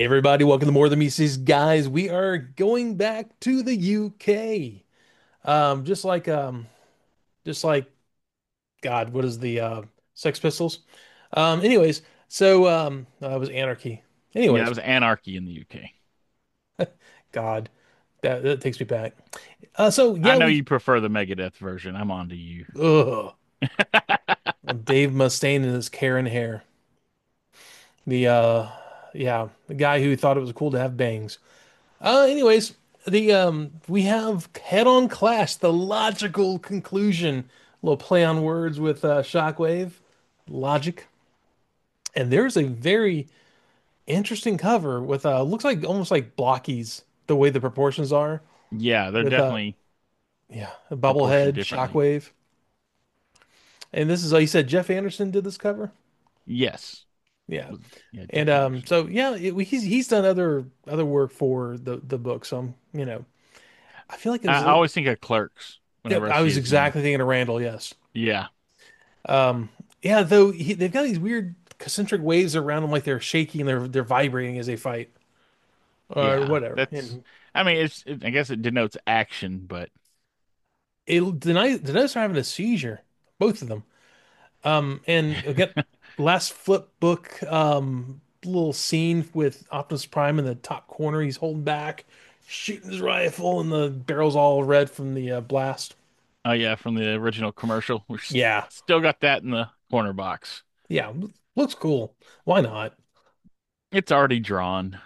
Hey everybody, welcome to More Than Meets guys. We are going back to the UK. Um, just like um, just like God, what is the Sex Pistols? Anyways, it was Anarchy. Yeah, it Anyways, was anarchy in the UK. God, that takes me back. So I yeah, know we you prefer the Megadeth version. I'm on to you. ugh, Dave Mustaine and his Karen hair. The yeah, the guy who thought it was cool to have bangs. Anyways, the we have head-on clash, the logical conclusion. A little play on words with Shockwave, logic, and there's a very interesting cover with looks like almost like blockies the way the proportions are Yeah, they're with definitely yeah a proportioned bubblehead differently. Shockwave, and this is you said Jeff Anderson did this cover. Yes. Yeah, Yeah, and Jeff Anderson. so yeah, he's done other work for the book. So I feel like it was I always think of Clerks whenever I I see was his name. exactly thinking of Randall. Yes. Yeah. Um, yeah, though they've got these weird concentric waves around them, like they're shaking and they're vibrating as they fight or Yeah. whatever. That's And I mean, I guess it denotes action, but it denies are having a seizure, both of them. And again, last flip book, little scene with Optimus Prime in the top corner. He's holding back, shooting his rifle, and the barrel's all red from the blast. oh yeah, from the original commercial. Yeah, Still got that in the corner box. yeah, looks cool. Why not? It's already drawn.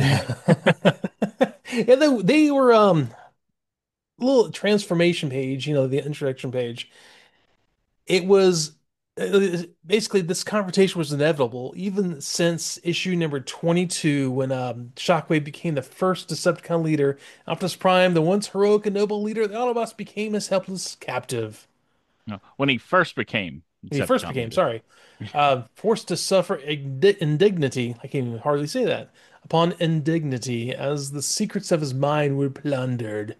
Yeah, they were little transformation page, the introduction page. It was basically this confrontation was inevitable, even since issue number 22, when Shockwave became the first Decepticon leader. Optimus Prime, the once heroic and noble leader of the Autobots, became his helpless captive. No, when he first became When he first Decepticon became, leader. sorry, forced to suffer indignity. I can't even hardly say that. Upon indignity, as the secrets of his mind were plundered.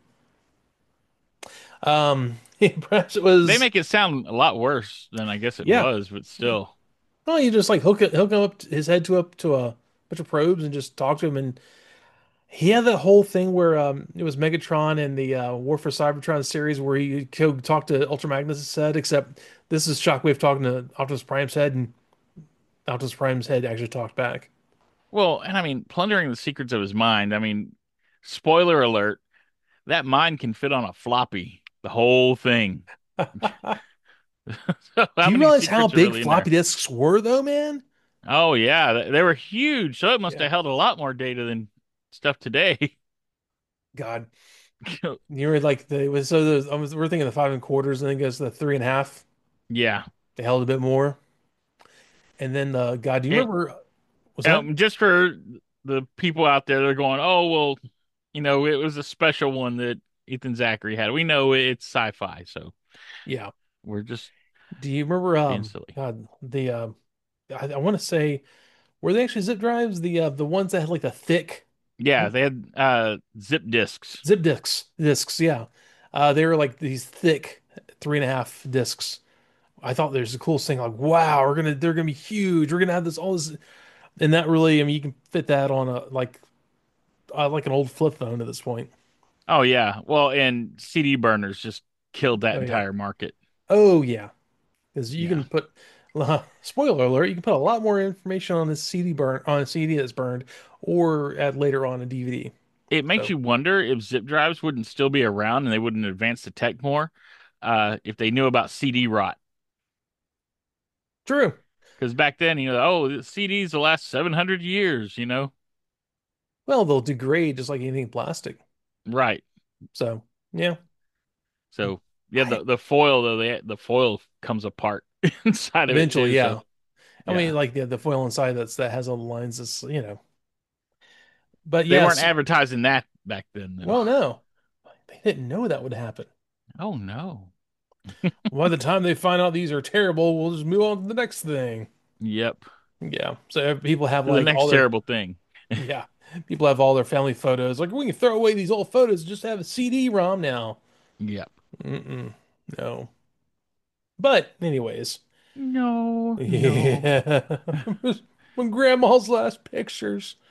Perhaps it They was, make it sound a lot worse than I guess it yeah. was, but still. Well, you just like hook him his head to a bunch of probes and just talk to him. And he had that whole thing where it was Megatron and the War for Cybertron series where he could talk to Ultra Magnus' head, except this is Shockwave talking to Optimus Prime's head, and Optimus Prime's head actually talked back. Well, and I mean, plundering the secrets of his mind. I mean, spoiler alert, that mind can fit on a floppy, the whole thing. So Do how you many realize how secrets are big really in floppy there? disks were, though, man? Oh yeah, they were huge. So it must Yeah. have held a lot more data than stuff today. God, you were like the it was so there's, we're thinking the five and quarters, and then it goes to the three and a half. Yeah. They held a bit more, and then God, do you And, remember? Was that? just for the people out there, they're going, "Oh, well, it was a special one that Ethan Zachary had." We know it's sci-fi, so Yeah. we're just Do you remember being silly. God the I want to say were they actually zip drives the ones that had like the thick Yeah, they had zip disks. zip discs, yeah. They were like these thick three and a half discs. I thought there's the coolest thing, like wow, they're gonna be huge, we're gonna have this all this. And that really, I mean, you can fit that on a like an old flip phone at this point. Oh yeah. Well, and CD burners just killed that Oh yeah, entire market. oh yeah, because you Yeah. can put spoiler alert, you can put a lot more information on this CD that's burned or add later on a DVD. It makes So you wonder if zip drives wouldn't still be around and they wouldn't advance the tech more, if they knew about CD rot. true. Because back then, the CDs will last 700 years. Well, they'll degrade just like anything plastic. Right. So yeah, So yeah, I the foil though, the foil comes apart inside of it eventually, too. So yeah. I yeah, mean, like the foil inside that has all the lines. That's. But they weren't yes, advertising that back then though. well, no, they didn't know that would happen. Oh no. By the time they find out these are terrible, we'll just move on to the next thing. Yep. Yeah. So people have The like next all their terrible thing. yeah, people have all their family photos. Like we can throw away these old photos, and just have a CD-ROM now. Yep. Mm-mm, no. But anyways, No, no. yeah. When grandma's last pictures.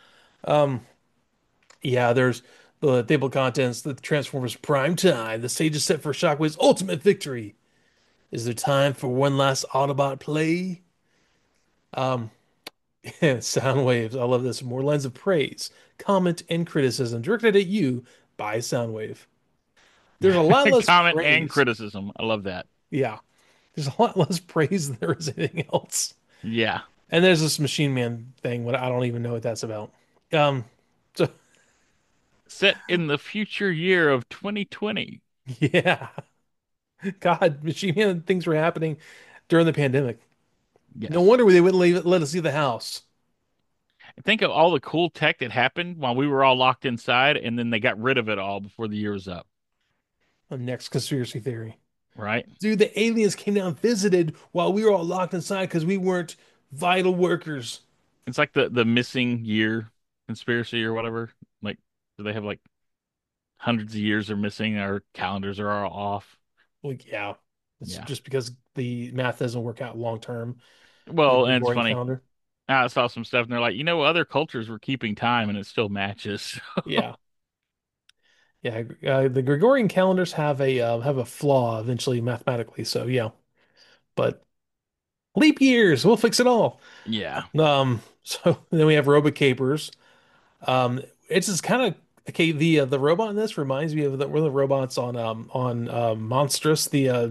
Um, yeah, there's the table of contents, the Transformers Prime Time. The stage is set for Shockwave's ultimate victory. Is there time for one last Autobot play? Um, Soundwaves. I love this. More lines of praise, comment, and criticism directed at you by Soundwave. There's a lot less Comment and praise. criticism. I love that. Yeah, there's a lot less praise than there is anything else. Yeah. And there's this Machine Man thing. What I don't even know what that's about. Um, so Set in the future year of 2020. yeah, God, Machine Man things were happening during the pandemic. No Yes. wonder they wouldn't let us leave the house. Think of all the cool tech that happened while we were all locked inside, and then they got rid of it all before the year was up, The next conspiracy theory. right? Dude, the aliens came down and visited while we were all locked inside because we weren't vital workers. It's like the missing year conspiracy or whatever. Like, do they have like hundreds of years are missing? Our calendars are all off. Well, yeah, it's Yeah. just because the math doesn't work out long term in the Well, and it's Gregorian funny. calendar. I saw some stuff and they're like, other cultures were keeping time and it still matches. Yeah, yeah. The Gregorian calendars have a flaw eventually mathematically. So yeah, but leap years, we'll fix it all. Yeah. So then we have RoboCapers. It's just kind of okay. The robot in this reminds me of one of the robots on Monstrous,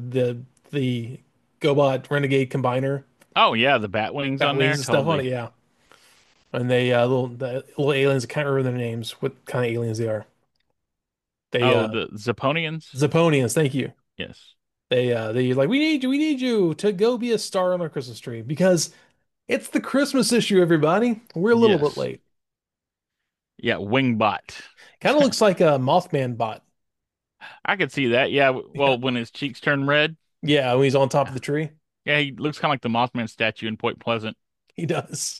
the GoBot Renegade Combiner, Oh yeah, the bat wings got on wings there, and stuff on it. totally. Yeah, and they the little aliens. I can't remember their names. What kind of aliens they are? They Oh, the Zaponians? Zeponians. Thank you. Yes. They like we need you to go be a star on our Christmas tree because it's the Christmas issue. Everybody, we're a little bit Yes. late. Yeah, Wingbot. Kind of looks like a Mothman bot. I could see that. Yeah, Yeah, well, when his cheeks turn red. yeah. When he's on top of Yeah. the tree. Yeah, he looks kind of like the Mothman statue in Point Pleasant. He does.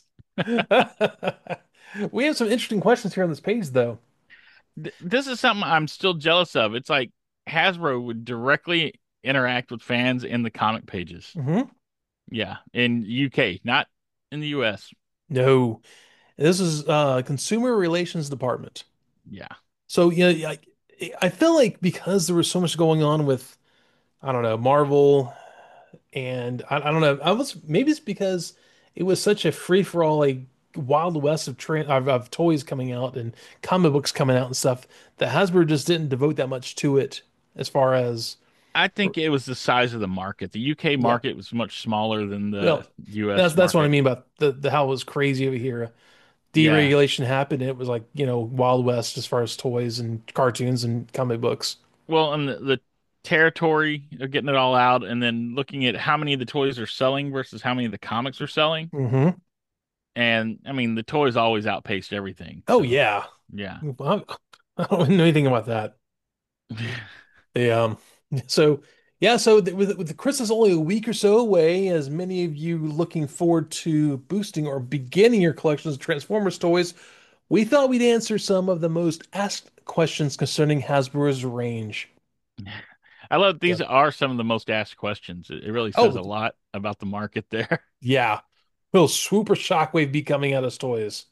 We have some interesting questions here on this page, though. This is something I'm still jealous of. It's like Hasbro would directly interact with fans in the comic pages. Hmm. Yeah, in UK, not in the US. No, this is Consumer Relations Department. Yeah. So yeah, I feel like because there was so much going on with I don't know Marvel and I don't know I was maybe it's because it was such a free for all like wild west of toys coming out and comic books coming out and stuff that Hasbro just didn't devote that much to it as far as I think it was the size of the market. The UK yeah. market was much smaller than Well, the US that's what I market. mean about the how it was crazy over here. Yeah. Deregulation happened, and it was like, Wild West as far as toys and cartoons and comic books. Well, and the territory of getting it all out and then looking at how many of the toys are selling versus how many of the comics are selling. Hmm. And I mean, the toys always outpaced everything. Oh So, yeah. yeah. I don't know anything about that. The so yeah, so with the Christmas only a week or so away, as many of you looking forward to boosting or beginning your collections of Transformers toys, we thought we'd answer some of the most asked questions concerning Hasbro's range. I love Yeah. these are some of the most asked questions. It really says Oh, a lot about the market there. yeah. Will Swooper Shockwave be coming out as toys?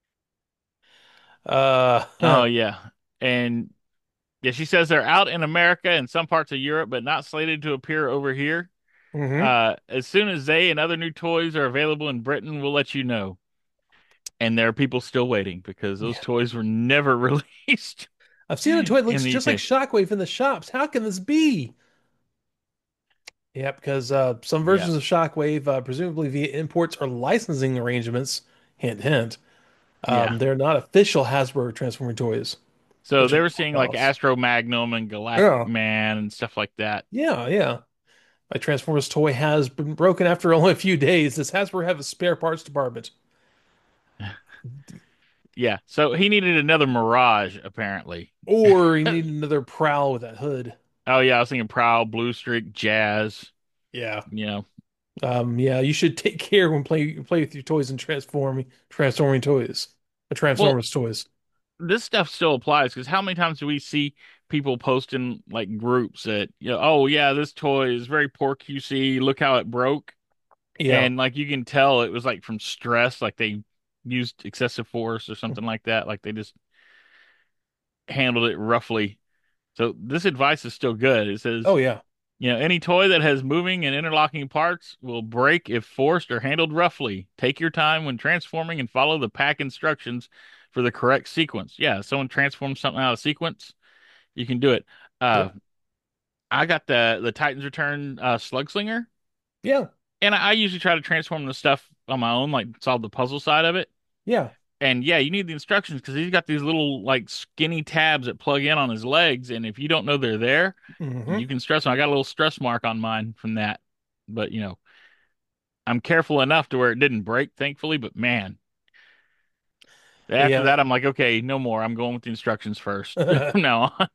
Uh, Oh yeah. And yeah, she says they're out in America and some parts of Europe, but not slated to appear over here. hmm. As soon as they and other new toys are available in Britain, we'll let you know. And there are people still waiting because those Yeah. toys were never released I've seen a toy that in looks the just like UK. Shockwave in the shops. How can this be? Yeah, because some Yeah. versions of Shockwave, presumably via imports or licensing arrangements, hint, hint, Yeah. they're not official Hasbro Transformer toys, So which are they were seeing like knockoffs. Astro Magnum and Galactic Yeah, Man and stuff like that. yeah, yeah. My Transformers toy has been broken after only a few days. Does Hasbro have a spare parts department? Yeah. So he needed another Mirage, apparently. Or you need another Prowl with that hood? Oh yeah, I was thinking Prowl, Blue Streak, Jazz. Yeah. You know, Yeah, you should take care when play with your toys and transforming toys, well, Transformers toys. this stuff still applies because how many times do we see people posting like groups that, oh yeah, this toy is very poor QC. Look how it broke. Yeah. And like you can tell it was like from stress, like they used excessive force or something like that. Like they just handled it roughly. So this advice is still good. It Oh says, yeah. any toy that has moving and interlocking parts will break if forced or handled roughly. Take your time when transforming and follow the pack instructions for the correct sequence. Yeah, if someone transforms something out of sequence, you can do it. Uh, Yep. I got the Titans Return Slug Slinger, Yeah. and I usually try to transform the stuff on my own, like solve the puzzle side of it. Yeah. And yeah, you need the instructions because he's got these little like skinny tabs that plug in on his legs, and if you don't know they're there, Hmm. you can stress them. I got a little stress mark on mine from that, but I'm careful enough to where it didn't break, thankfully. But man, after Yeah. that, I'm like, okay, no more. I'm going with the instructions first from now on.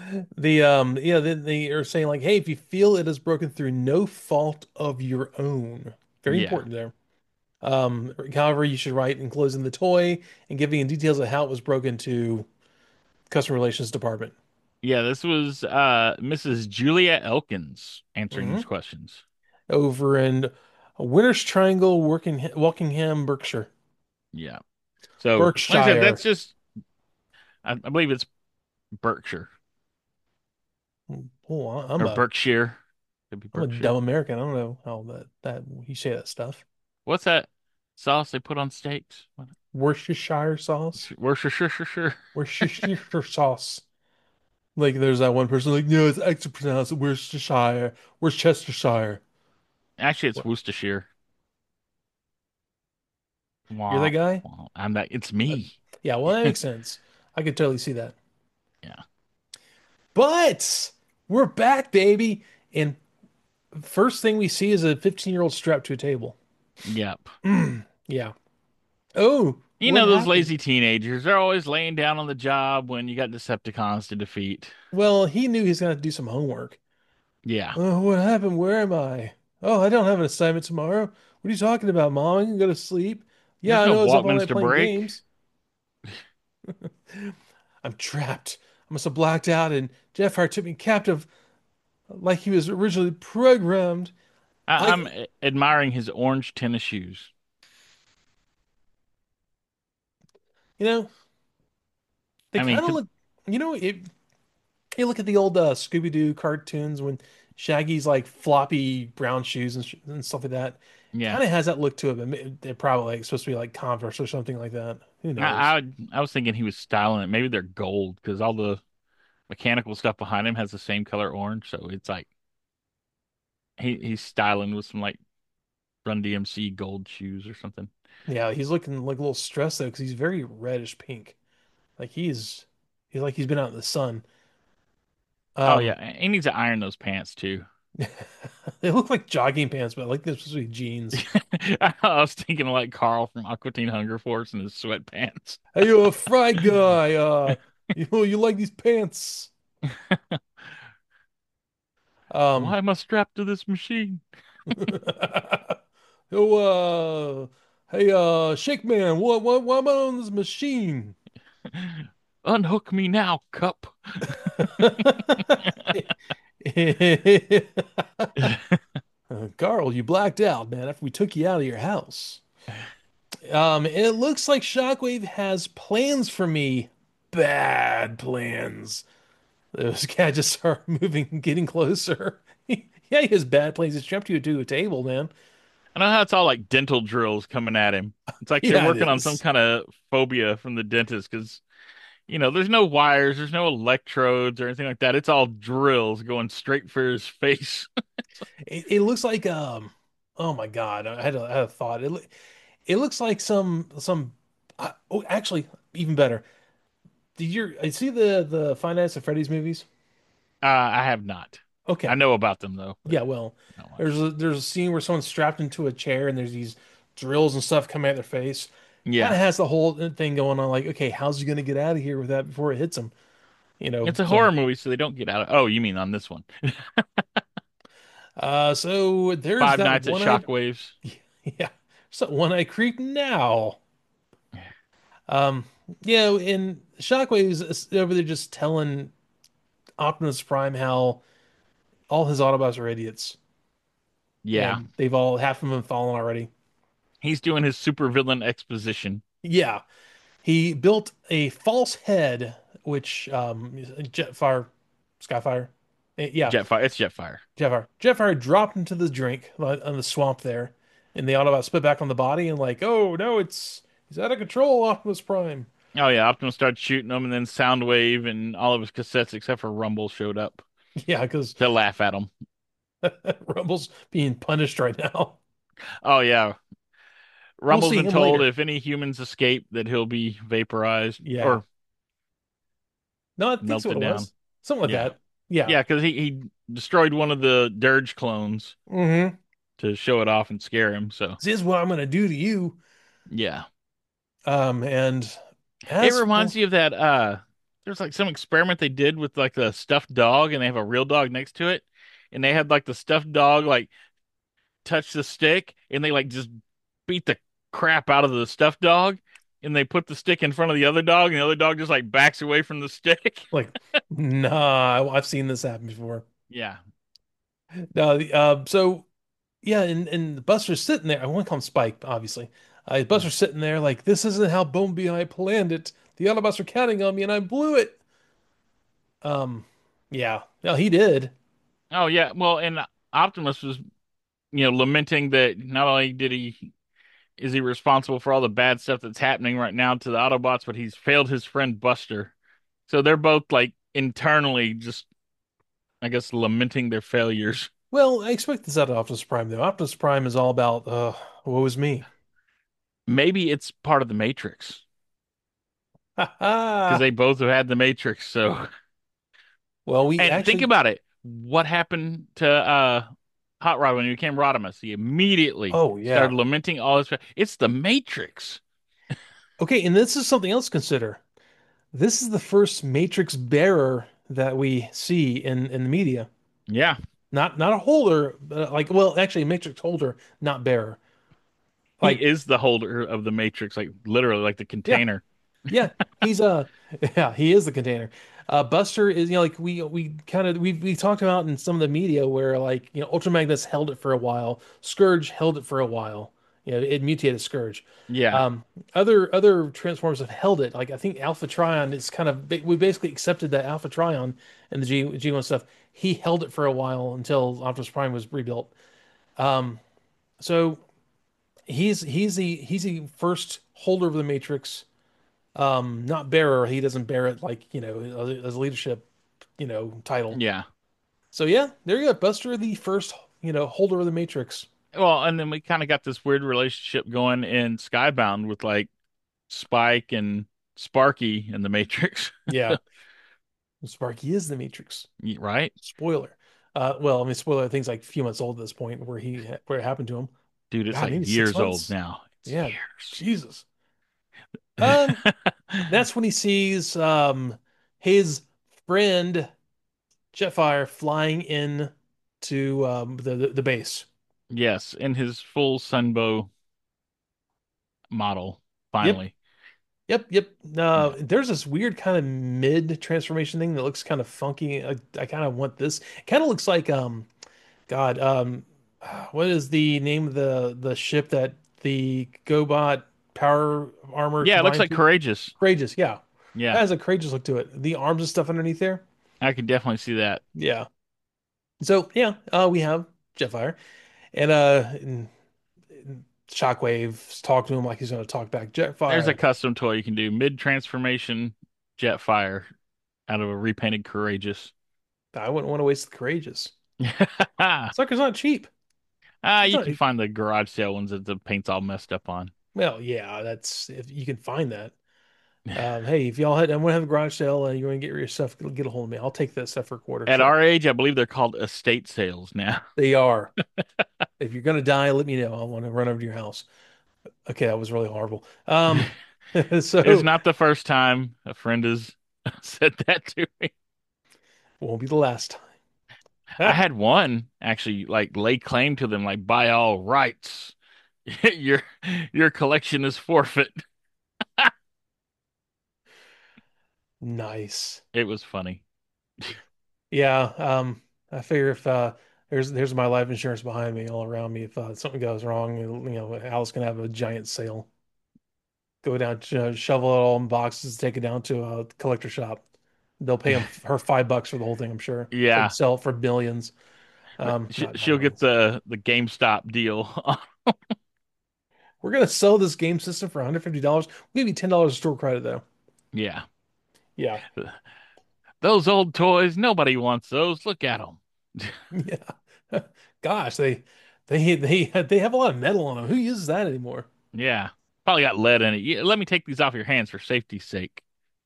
They are saying like, hey, if you feel it is broken through no fault of your own, very Yeah, important there. However, you should write enclosing the toy and giving details of how it was broken to customer relations department. yeah. This was Mrs. Julia Elkins answering Hmm. these questions. Over in Winter's Triangle, Walkingham, Berkshire. Yeah. So, like I said, Berkshire. that's just I believe it's Berkshire Oh, or Berkshire. Could be I'm a dumb Berkshire. American. I don't know how that you say that stuff. What's that sauce they put on steaks? What? Worcestershire sauce. Worcestershire. Worcestershire sauce. Like there's that one person like, no, it's actually pronounced Worcestershire. Worcestershire. Actually, it's What? Worcestershire. You're that Wah, guy? wah. I'm that. It's Uh, me. yeah, well, that makes sense. I could totally see that. Yeah. But we're back, baby. And first thing we see is a 15-year-old strapped to a table. Yep. Yeah. Oh, You what know those happened? lazy teenagers. They're always laying down on the job when you got Decepticons to defeat. Well, he knew he's gonna have to do some homework. Yeah. Oh, what happened? Where am I? Oh, I don't have an assignment tomorrow. What are you talking about, Mom? I can go to sleep. Yeah, There's I no know I was up all Walkmans night to playing break. games. I'm trapped. I must have blacked out, and Jeffhart took me captive like he was originally programmed. I'm I, admiring his orange tennis shoes. you know, they I mean, kind of look, you look at the old Scooby-Doo cartoons when Shaggy's like floppy brown shoes and stuff like that. yeah. Kind of has that look to it, but they're probably like, supposed to be like Converse or something like that. Who knows? I was thinking he was styling it. Maybe they're gold because all the mechanical stuff behind him has the same color orange. So it's like he's styling with some like Run DMC gold shoes or something. Yeah, he's looking like a little stressed though, because he's very reddish pink. Like he's like he's been out in the sun. Oh yeah, Um, and he needs to iron those pants too. they look like jogging pants, but like they're supposed to be jeans. I was thinking of like Carl from Aqua Teen Hunger Force and his sweatpants. Hey, you're a fry guy. You like these pants? Um, Why am I strapped to this machine? oh, hey, Shake Man, why am I on this machine? Unhook me now, cup. Carl, you blacked out, man, after we took you out of your house. It looks like Shockwave has plans for me. Bad plans. Those gadgets start moving, getting closer. Yeah, he has bad plans. He's strapped you to a table, man. I know how it's all like dental drills coming at him. It's like they're Yeah, it working on some is. kind of phobia from the dentist because, there's no wires, there's no electrodes or anything like that. It's all drills going straight for his face. It looks like oh my God, I had a thought. It looks like oh, actually even better. Did you see the Five Nights at Freddy's movies? I have not. I Okay. know about them though, but Yeah, well, not much. there's a scene where someone's strapped into a chair and there's these drills and stuff coming at their face. Kind Yeah. of has the whole thing going on like, okay, how's he gonna get out of here with that before it hits him? It's a So horror movie, so they don't get out of. Oh, you mean on this one? so there's Five that Nights at one-eyed Shockwaves. yeah, so one-eyed creep now. Um, and Shockwave's over there just telling Optimus Prime how all his Autobots are idiots, Yeah. and they've all half of them have fallen already. He's doing his supervillain exposition. Yeah, he built a false head, which Jetfire, Skyfire, yeah, Jetfire. It's Jetfire. Jetfire dropped into the drink on the swamp there, and the Autobot spit back on the body and like, oh no, he's out of control, Optimus Prime. Oh yeah, Optimus started shooting them, and then Soundwave and all of his cassettes except for Rumble showed up Yeah, because to laugh at him. Rumble's being punished right now. Oh yeah, We'll Rumble's see been him told later. if any humans escape that he'll be vaporized Yeah. or No, I think that's what melted it down. was. Something like Yeah, that. Yeah. yeah, because he destroyed one of the Dirge clones Mm-hmm. to show it off and scare him. So This is what I'm gonna do to you. yeah, And it as for reminds you of that. There's like some experiment they did with like the stuffed dog, and they have a real dog next to it, and they had like the stuffed dog like touch the stick, and they like just beat the crap out of the stuffed dog, and they put the stick in front of the other dog, and the other dog just like backs away from the stick. like, nah, I've seen this happen before. Yeah. No, so yeah, and Buster's sitting there. I want to call him Spike, obviously. Buster's sitting there like, this isn't how Bumblebee and I planned it. The Autobots are counting on me, and I blew it. Um, yeah, no, he did. Oh yeah. Well, and Optimus was, lamenting that not only did he is he responsible for all the bad stuff that's happening right now to the Autobots, but he's failed his friend Buster. So they're both like internally just, I guess, lamenting their failures. Well, I expect this out of Optimus Prime, though. Optimus Prime is all about, woe is me. Maybe it's part of the Matrix Ha because ha. they both have had the Matrix. So, Well, we and think actually, about it. What happened to Hot Rod when he became Rodimus? He immediately oh started yeah. lamenting all his. It's the Matrix. Okay, and this is something else to consider. This is the first Matrix bearer that we see in the media. Yeah, Not a holder, but like, well, actually, a Matrix holder, not bearer. he Like, is the holder of the Matrix, like literally, like the yeah, container. yeah, he's yeah, he is the container. Buster is, like we kind of we talked about in some of the media where like Ultra Magnus held it for a while, Scourge held it for a while. It mutated Scourge. Yeah, Um, other Transformers have held it. Like I think Alpha Trion is kind of we basically accepted that Alpha Trion and the G1 stuff. He held it for a while until Optimus Prime was rebuilt. Um, so he's the first holder of the Matrix, not bearer. He doesn't bear it like, as a leadership, title. yeah. So yeah, there you go. Buster, the first, holder of the Matrix. Well, and then we kind of got this weird relationship going in Skybound with like Spike and Sparky in the Matrix, Yeah, Sparky is the Matrix. right? Spoiler. Well, I mean, spoiler. Thing's like a few months old at this point, where it happened to him. Dude, it's God, like maybe six years old months. now. It's Yeah, years. Jesus. Um, that's when he sees his friend Jetfire flying in to the base. Yes, in his full Sunbow model, Yep, finally. yep. Yeah. There's this weird kind of mid transformation thing that looks kind of funky. I kind of want this. It kind of looks like God, what is the name of the ship that the GoBot power armor Yeah, it looks combined like to? Courageous. Courageous, yeah. That Yeah, has a courageous look to it. The arms and stuff underneath there. I can definitely see that. Yeah. So yeah, we have Jetfire and Shockwave's talk to him like he's gonna talk back. There's a Jetfire. custom toy you can do mid-transformation Jetfire out of a repainted Courageous. I wouldn't want to waste the courageous. Ah, Sucker's not cheap. It's you not. can find the garage sale ones that the paint's all messed up on. Well, yeah, that's if you can find that. Hey, if y'all had, I'm gonna have a garage sale and you want to get rid of your stuff, get a hold of me. I'll take that stuff for a quarter. At Sure. our age, I believe they're called estate sales now. They are. If you're gonna die, let me know. I want to run over to your house. Okay, that was really horrible. It's So not the first time a friend has said that to me. won't be the last I time. had one actually like lay claim to them like by all rights. Your your collection is forfeit. Nice. It was funny. Yeah. I figure if there's my life insurance behind me, all around me, if something goes wrong, Alice can have a giant sale. Go down, shovel it all in boxes, take it down to a collector shop. They'll pay her $5 for the whole thing, I'm sure. She'll Yeah, sell it for billions. Not she'll get billions. the GameStop deal. We're gonna sell this game system for $150. We'll give you $10 store credit though. Yeah, Yeah, those old toys, nobody wants those. Look at them. yeah. Gosh, they have a lot of metal on them. Who uses that anymore? Yeah, probably got lead in it. Yeah, let me take these off your hands for safety's sake.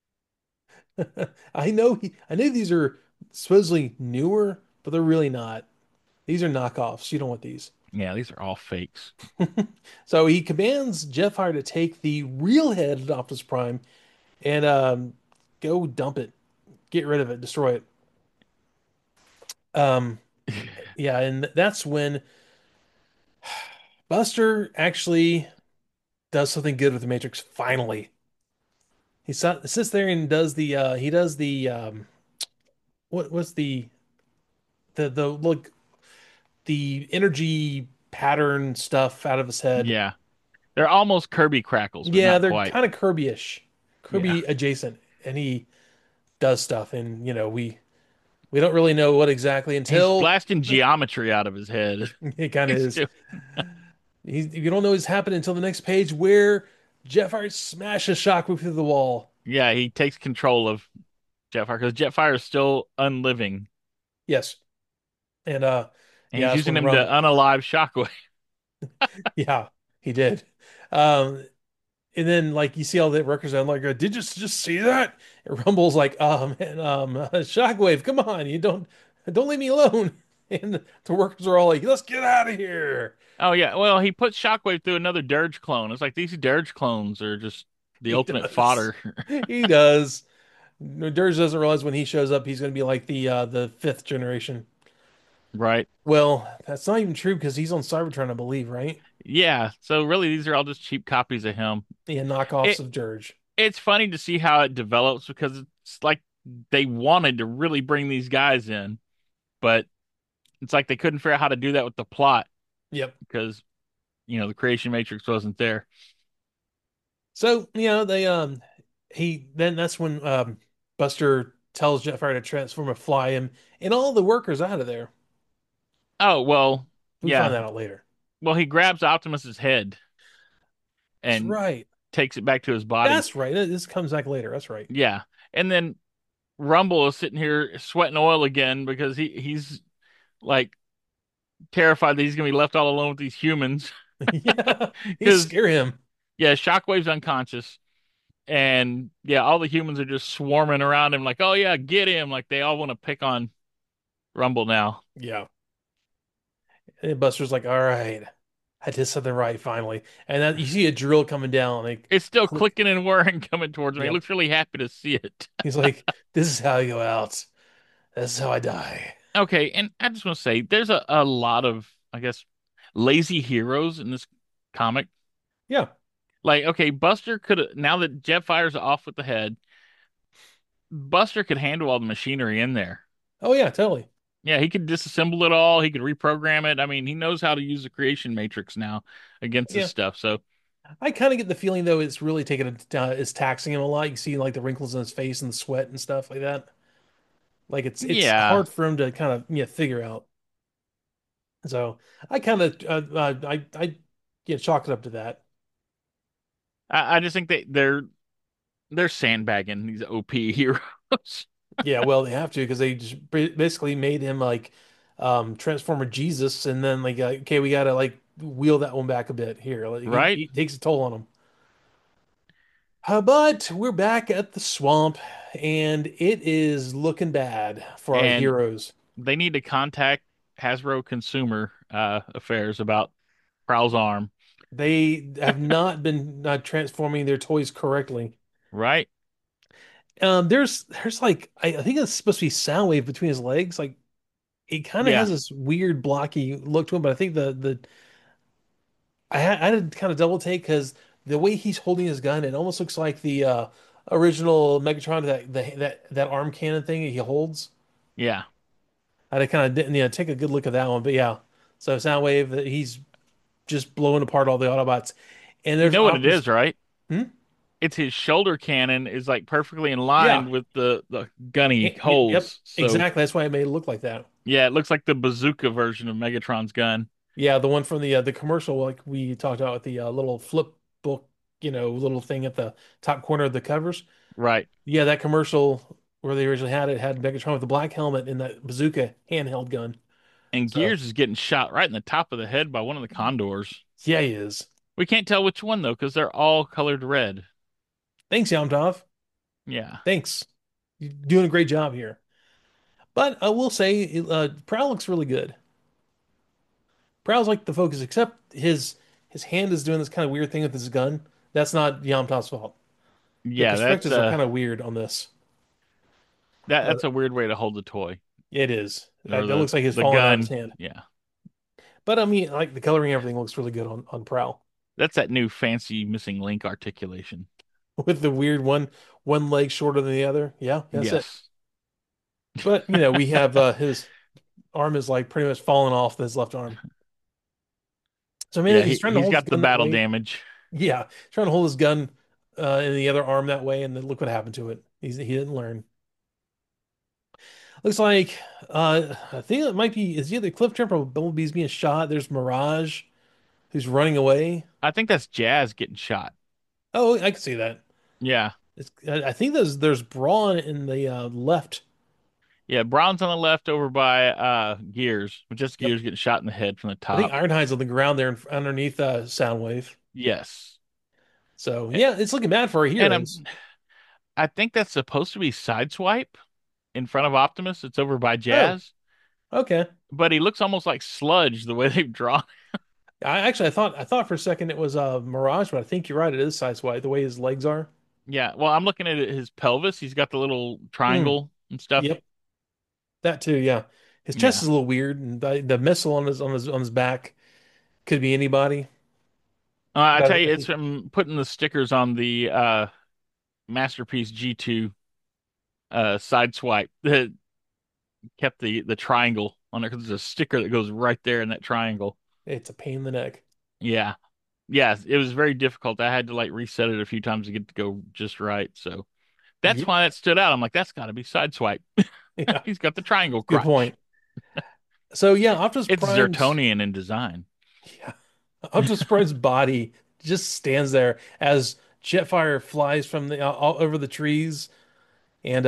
I know these are supposedly newer, but they're really not. These are knockoffs. You don't want these. Yeah, these are all fakes. So he commands Jetfire to take the real head of Optimus Prime and go dump it, get rid of it, destroy it. Um, yeah, and that's when Buster actually does something good with the Matrix. Finally, sits there and does the what's the look the energy pattern stuff out of his head. Yeah, they're almost Kirby crackles, but Yeah, not they're quite. kind of Kirby-ish, Yeah, Kirby adjacent, and he does stuff, and we don't really know what exactly he's until blasting geometry out of his head. it kind of He's is. doing. You don't know what's happening until the next page where Jetfire smashes Shockwave through the wall. Yeah, he takes control of Jetfire because Jetfire is still unliving, Yes, and and yeah, he's that's using when him to Rum. unalive Shockwave. Yeah, he did. Um, and then like you see all the workers are like, did you just see that? And Rumble's like, man, Shockwave, come on, you don't leave me alone. And the workers are all like, let's get out of here. Oh yeah, well he puts Shockwave through another Dirge clone. It's like these Dirge clones are just the He ultimate does. fodder, He does. Dirge doesn't realize when he shows up, he's going to be like the fifth generation. right? Well, that's not even true because he's on Cybertron, I believe, right? Yeah. So really, these are all just cheap copies of him. Yeah, knockoffs It of Dirge. it's funny to see how it develops because it's like they wanted to really bring these guys in, but it's like they couldn't figure out how to do that with the plot Yep. because the creation matrix wasn't there. So, they he then that's when Buster tells Jetfire to transform and fly him and all the workers out of there. Oh well, We find yeah. that out later. Well, he grabs Optimus's head That's and right. takes it back to his body. That's right. This comes back later. That's right. Yeah, and then Rumble is sitting here sweating oil again because he's like terrified that he's gonna be left all alone with these humans Yeah. He because scare him. yeah, Shockwave's unconscious. And yeah, all the humans are just swarming around him, like, oh yeah, get him. Like they all want to pick on Rumble now. Yeah. And Buster's like, all right, I did something right finally. And then you see a drill coming down. Like, It's still click. clicking and whirring coming towards him. He Yep. looks really happy to see it. He's like, this is how I go out. This is how I die. Okay, and I just want to say there's a lot of, I guess, lazy heroes in this comic. Yeah. Like, okay, Buster could, now that Jetfire's off with the head, Buster could handle all the machinery in there. Oh yeah, totally. Yeah, he could disassemble it all. He could reprogram it. I mean, he knows how to use the creation matrix now against this Yeah. stuff. So, I kind of get the feeling though it's really it's taxing him a lot. You see like the wrinkles in his face and the sweat and stuff like that. Like it's yeah, hard for him to kind of figure out. So I kind of I chalk it up to that. I just think they're sandbagging these OP heroes. Yeah, well they have to because they just basically made him like Transformer Jesus, and then like okay we gotta like wheel that one back a bit here. Like, Right? he takes a toll on him. But we're back at the swamp, and it is looking bad for our And heroes. they need to contact Hasbro Consumer Affairs about Prowl's arm, They have not been transforming their toys correctly. right? There's like I think it's supposed to be Soundwave between his legs. Like it kind of has Yeah, this weird blocky look to him, but I think the I had to kind of double take because the way he's holding his gun, it almost looks like the original Megatron that arm cannon thing he holds. yeah. I had to kind of take a good look at that one. But yeah, so Soundwave he's just blowing apart all the Autobots, and You there's know what it Optimus. is, right? Hmm? it's his shoulder cannon is like perfectly in line Yeah. with the gunny Yep. holes. So Exactly. That's why it made it look like that. yeah, it looks like the bazooka version of Megatron's gun. Yeah, the one from the commercial, like we talked about with the little flip book, little thing at the top corner of the covers. Right. Yeah, that commercial where they originally had it had Megatron with the black helmet and that bazooka handheld gun. And So Gears is getting shot right in the top of the head by one of the Condors. yeah, he is. We can't tell which one though, because they're all colored red. Thanks, Yamtov. Yeah. Thanks. You're doing a great job here. But I will say, Prowl looks really good. Prowl's like the focus, except his hand is doing this kind of weird thing with his gun. That's not Yamtov's fault. The Yeah, that's perspectives are kind of weird on this. Uh, that's a weird way to hold the toy it is. or That looks like it's the falling out of his gun. hand. Yeah. But I mean, like the coloring, and everything looks really good on Prowl That's that new fancy missing link articulation. with the weird one leg shorter than the other. Yeah, that's it. Yes. But we have his arm is like pretty much falling off his left arm. So I Yeah, mean, he's trying to he's hold his got the gun that battle way. damage. Yeah, trying to hold his gun in the other arm that way, and then look what happened to it. He didn't learn. Looks like I think it might be is either Cliff Jumper or Bumblebee's being shot. There's Mirage who's running away. I think that's Jazz getting shot. Oh, I can see that. Yeah. I think there's Brawn in the left. Yeah, Brown's on the left over by Gears, with just Yep. Gears getting shot in the head from the I think top. Ironhide's on the ground there underneath Soundwave. Yes. So yeah, it's looking bad for our And heroes. I think that's supposed to be Sideswipe in front of Optimus. It's over by Oh, Jazz, okay. but he looks almost like Sludge the way they've drawn. I thought for a second it was Mirage, but I think you're right. It is Sideswipe the way his legs are. Yeah, well, I'm looking at his pelvis. He's got the little Mm, triangle and stuff. yep, that too. Yeah, his chest Yeah. is a little weird, and the missile on his back could be anybody. I tell But you, I it's think from putting the stickers on the Masterpiece G2 Sideswipe that kept the triangle on there because there's a sticker that goes right there in that triangle. it's a pain in the neck. Yeah. Yeah, it was very difficult. I had to like reset it a few times to get it to go just right. So that's Yep. why that stood out. I'm like, that's got to be Sideswipe. Yeah, He's got the triangle good crotch. point. So yeah, Optimus It's Prime's Zertonian in design. yeah, Optimus Prime's body just stands there as Jetfire flies from the all over the trees, and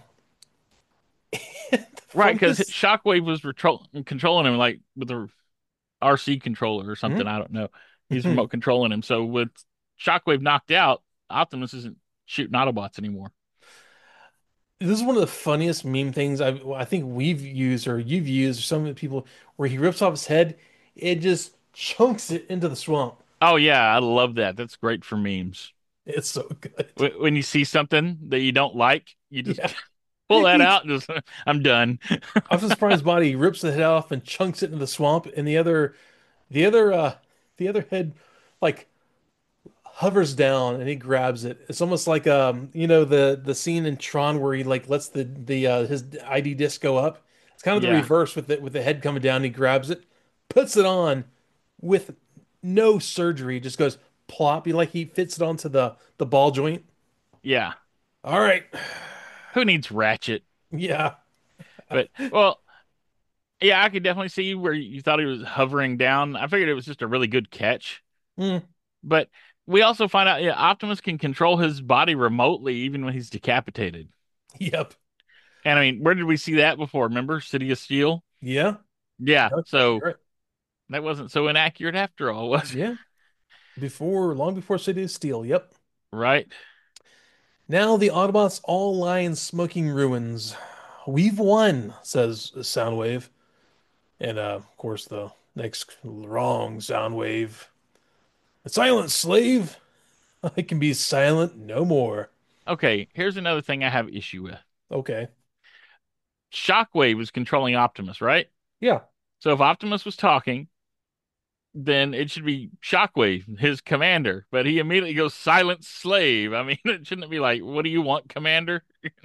Right, from because his Shockwave was controlling him like with a RC controller or something. Mhm. I don't know. He's remote controlling him. So with Shockwave knocked out, Optimus isn't shooting Autobots anymore. This is one of the funniest meme things I think we've used or you've used or some of the people where he rips off his head, it just chunks it into the swamp. Oh yeah, I love that. That's great for memes. It's so good. When you see something that you don't like, you just Yeah. pull that He's out and just I'm done. Optimus Prime's body, he rips the head off and chunks it into the swamp, and the other head like hovers down and he grabs it. It's almost like the scene in Tron where he like lets the his ID disc go up. It's kind of the Yeah. reverse with the head coming down. He grabs it, puts it on with no surgery. Just goes plop. He fits it onto the ball joint. Yeah. All right. Who needs Ratchet? Yeah. But well, yeah, I could definitely see where you thought he was hovering down. I figured it was just a really good catch. Mm, But we also find out, yeah, Optimus can control his body remotely even when he's decapitated. yep. And I mean, where did we see that before? Remember City of Steel? Yeah. Yeah. No, So you're right. that wasn't so inaccurate after all, was it? Yeah. Long before City of Steel. Yep. Right? Now the Autobots all lie in smoking ruins. We've won, says Soundwave. And of course, the next wrong Soundwave. Silent slave! I can be silent no more. Okay, here's another thing I have issue with. Okay. Shockwave was controlling Optimus, right? Yeah. So if Optimus was talking, then it should be Shockwave, his commander. But he immediately goes silent slave. I mean, it shouldn't be like, what do you want, commander?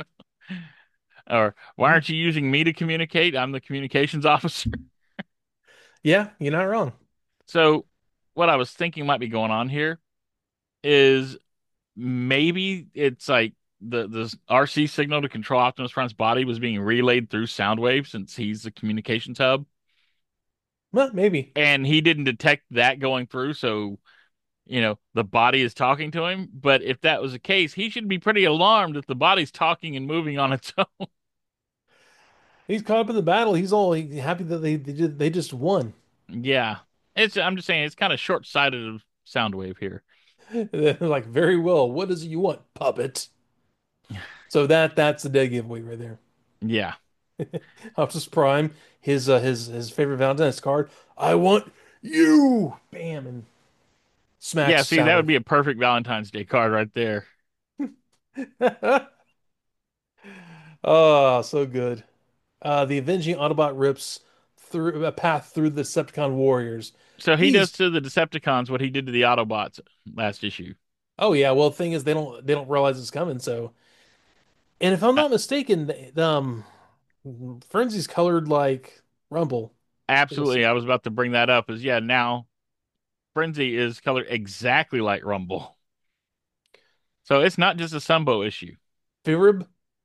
Or why Mhm. aren't you using me to communicate? I'm the communications officer. Yeah, you're not wrong. So what I was thinking might be going on here is maybe it's like the RC signal to control Optimus Prime's body was being relayed through sound waves since he's the communications hub, Well, maybe. and he didn't detect that going through, so the body is talking to him. But if that was the case, he should be pretty alarmed that the body's talking and moving on its own. He's caught up in the battle. He's all happy that they just won. Yeah. I'm just saying it's kind of short-sighted of Soundwave here. Like, very well. What is it you want, puppet? So that's the dead giveaway right there. Yeah. Optimus Prime, his favorite Valentine's card. I want you. Bam, and Yeah, smacks see, that would Soundwave. be a perfect Valentine's Day card right there. Oh, so good. The avenging Autobot rips through a path through the Decepticon warriors. So he does He's to the Decepticons what he did to the Autobots last issue. Oh yeah, well the thing is they don't realize it's coming, so and if I'm Uh, not mistaken, Frenzy's colored like Rumble. You'll Absolutely. see. I was about to bring that up. Yeah, now Frenzy is colored exactly like Rumble. So it's not just a Sunbow issue. Fibrid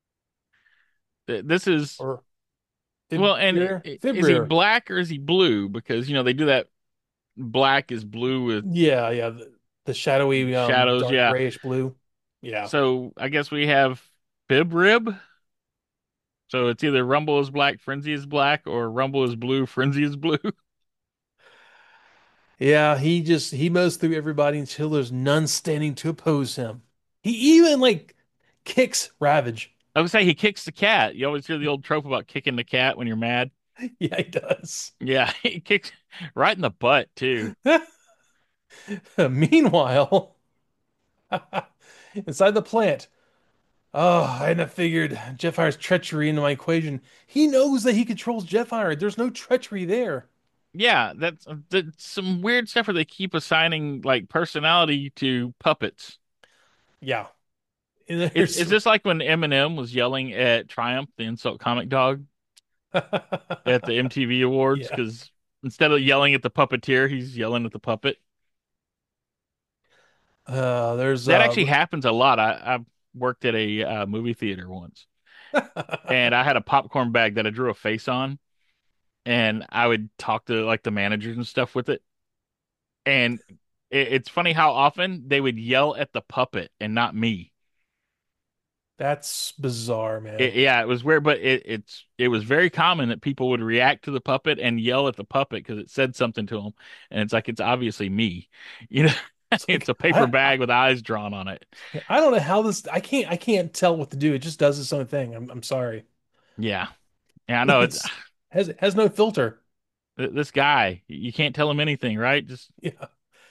This is, or well, and is he Fibrir. black or is he blue? Because, they do that black is blue with Yeah, yeah, the shadowy shadows. dark Yeah. grayish blue. Yeah. So I guess we have Bib Rib. So it's either Rumble is black, Frenzy is black, or Rumble is blue, Frenzy is blue. Yeah, he mows through everybody until there's none standing to oppose him. He even like kicks Ravage. I would say he kicks the cat. You always hear the old trope about kicking the cat when you're mad. Yeah, he does. Yeah, he kicks right in the butt too. Meanwhile, inside the plant, oh, I hadn't figured Jetfire's treachery into my equation. He knows that he controls Jetfire. There's no treachery there. Yeah, that's some weird stuff where they keep assigning like personality to puppets. Yeah. And Is there's this like when Eminem was yelling at Triumph, the insult comic dog, at the MTV Awards? yeah. Because instead of yelling at the puppeteer, he's yelling at the puppet. There's That actually happens a lot. I worked at a movie theater once, and I had a popcorn bag that I drew a face on, and I would talk to like the managers and stuff with it. And it's funny how often they would yell at the puppet and not me. that's bizarre, man. Yeah, it was weird, but it was very common that people would react to the puppet and yell at the puppet because it said something to them, and it's like it's obviously me, you know. It's It's like a paper bag with eyes drawn on it. I don't know how this I can't tell what to do. It just does its own thing. I'm sorry. Yeah, yeah, I know. It's It's has no filter. this guy. You can't tell him anything, right? Just Yeah.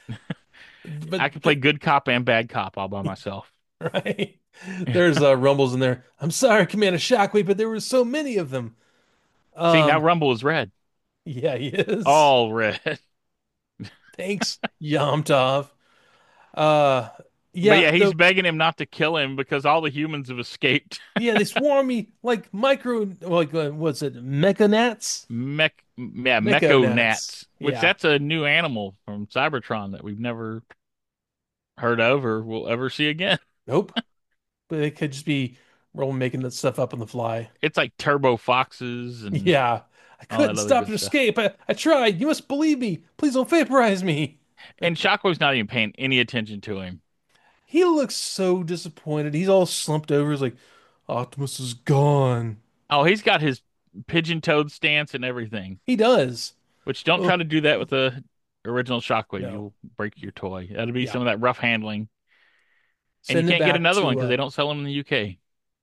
I But can play good cop and bad cop all by myself. right. There's rumbles in there. I'm sorry, Commander Shockwave, but there were so many of them. See, now Um, Rumble is red, yeah, he is. all red. Thanks, Yomtov. Uh, But yeah, yeah, he's begging him not to kill him because all the humans have escaped. they swarm me like like what's it, mechanats? Mecho Mekonats. gnats, which Yeah. that's a new animal from Cybertron that we've never heard of or will ever see again. Nope. But it could just be Roland making that stuff up on the fly. It's like turbo foxes and Yeah. I all that couldn't other stop good an stuff. escape. I tried. You must believe me. Please don't vaporize me. And Shockwave's not even paying any attention to him. He looks so disappointed. He's all slumped over. He's like, Optimus is gone. Oh, he's got his pigeon-toed stance and everything. He does. Which don't try Oh, to do that with the original Shockwave. no. You'll break your toy. That'll be Yeah. some of that rough handling. And you Send it can't get back another one to because they don't sell them in the UK.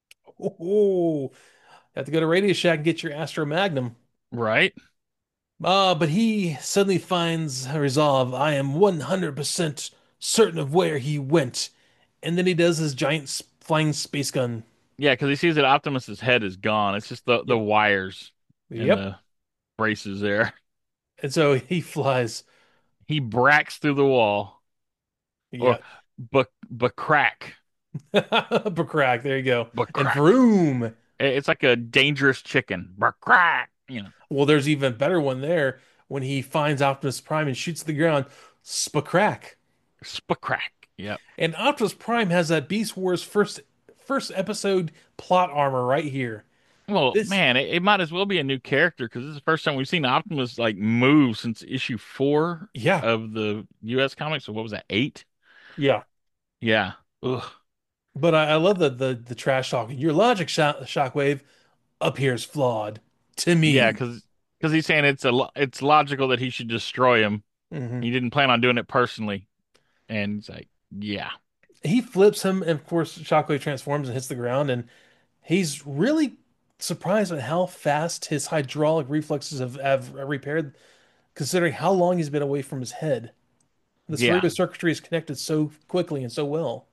oh, have to go to Radio Shack and get your Astro Magnum. Right? But he suddenly finds a resolve. I am 100% certain of where he went. And then he does his giant flying space gun. Yeah, because he sees that Optimus's head is gone. It's just the Yep. wires and Yep. the braces there. And so he flies. He bracks through the wall, or Yeah. but crack, Crack. There you go. but And crack. vroom. It's like a dangerous chicken. But crack. Well, there's even better one there when he finds Optimus Prime and shoots the ground. Spacrack. Spacrack. Yep. And Optimus Prime has that Beast Wars first episode plot armor right here. Well, This, man, it might as well be a new character because this is the first time we've seen Optimus like move since issue 4 yeah, of the U.S. comics. So what was that, 8? yeah. Yeah. Ugh. But I love the trash talking. Your logic, Shockwave, appears flawed to Yeah, me. because he's saying it's logical that he should destroy him. Hmm. He didn't plan on doing it personally, and he's like, yeah, He flips him, and of course, Shockwave transforms and hits the ground. And he's really surprised at how fast his hydraulic reflexes have repaired, considering how long he's been away from his head. The yeah. cerebral circuitry is connected so quickly and so well.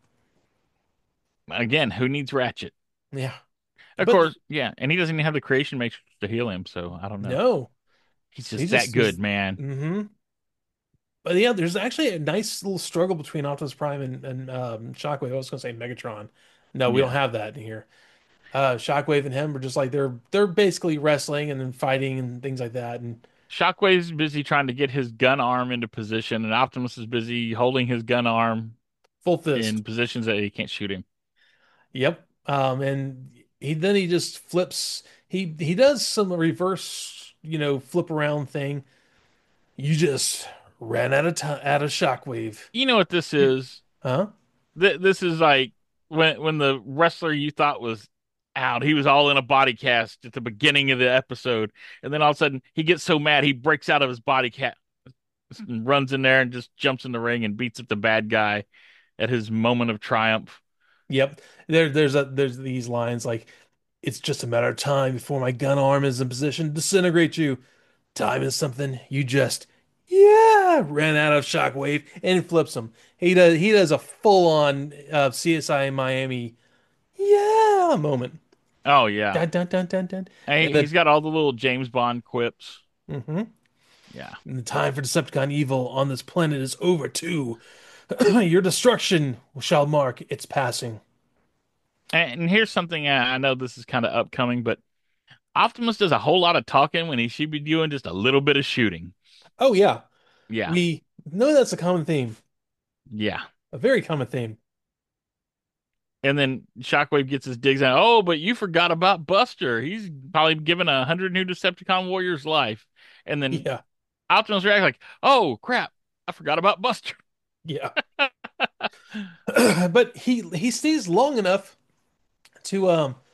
Again, who needs Ratchet? Yeah. Of But course, yeah, and he doesn't even have the creation matrix to heal him, so I don't know. no, He's just that he's good, man. hmm But yeah, there's actually a nice little struggle between Optimus Prime and Shockwave. I was gonna say Megatron. No, we don't Yeah. have that in here. Shockwave and him are just like they're basically wrestling and then fighting and things like that. And Shockwave's busy trying to get his gun arm into position, and Optimus is busy holding his gun arm full fist. in positions that he can't shoot him. Yep. And he just flips. He does some reverse, flip around thing. You just ran out of time out of Shockwave. You know what this You, is? huh? This is like when the wrestler you thought was out, he was all in a body cast at the beginning of the episode, and then all of a sudden he gets so mad he breaks out of his body cast and runs in there and just jumps in the ring and beats up the bad guy at his moment of triumph. Yep. There's these lines like, "It's just a matter of time before my gun arm is in position to disintegrate you. Time is something you just, yeah, ran out of Shockwave," and flips him. He does a full on CSI Miami, yeah, moment. Oh yeah, Dun dun dun dun dun. and And then, he's got all the little James Bond quips. mhm. Yeah, And the time for Decepticon evil on this planet is over too. Your destruction shall mark its passing. and here's something I know this is kind of upcoming, but Optimus does a whole lot of talking when he should be doing just a little bit of shooting. Oh yeah, Yeah, we know that's a common theme, yeah. a very common theme. And then Shockwave gets his digs out. Oh, but you forgot about Buster. He's probably given 100 new Decepticon warriors life. And then Yeah, Optimus reacts like, "Oh crap, I forgot about Buster." yeah. But he stays long enough to